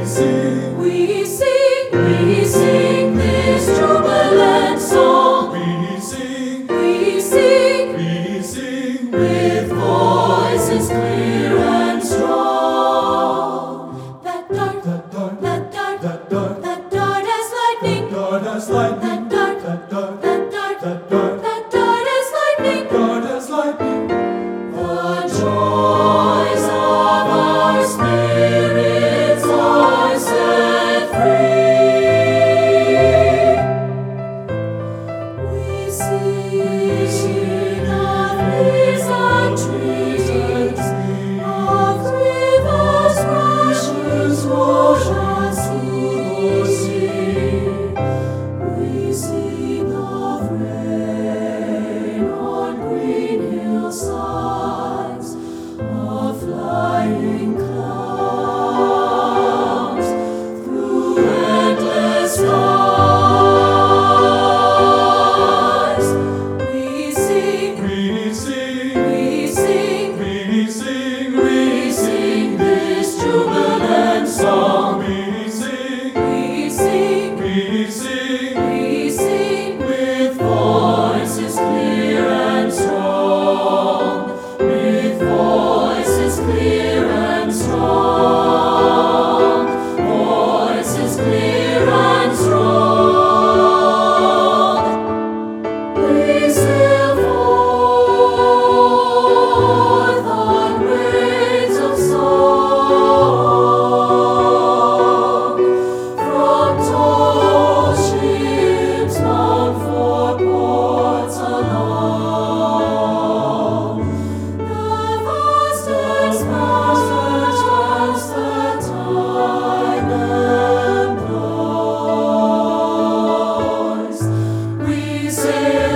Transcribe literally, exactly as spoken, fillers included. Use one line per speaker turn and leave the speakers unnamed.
sing,
We sing, we sing this jubilant song.
we sing,
We sing
we sing
with voices clear and strong. That dart,
that dart,
that dart,
that dart,
that dart as lightning.
dart as lightning,
That dart,
that dart,
that dart,
that dart,
that dart as lightning.
dart as lightning.
The joys of our spirits are set free. We sing of pleasant trees, of rivers rushes, oceans through the sea. We sing of rain on green hillsides, of flying clouds through endless skies. We sing,
We sing,
we sing,
we sing,
we sing this jubilant song.
we sing,
We sing,
we sing
we sing with voices clear and strong, with voices clear and strong, voices clear and strong. We sail forth on waves of song, from tall ships bound for ports along. The vast expanse that time employs, we sail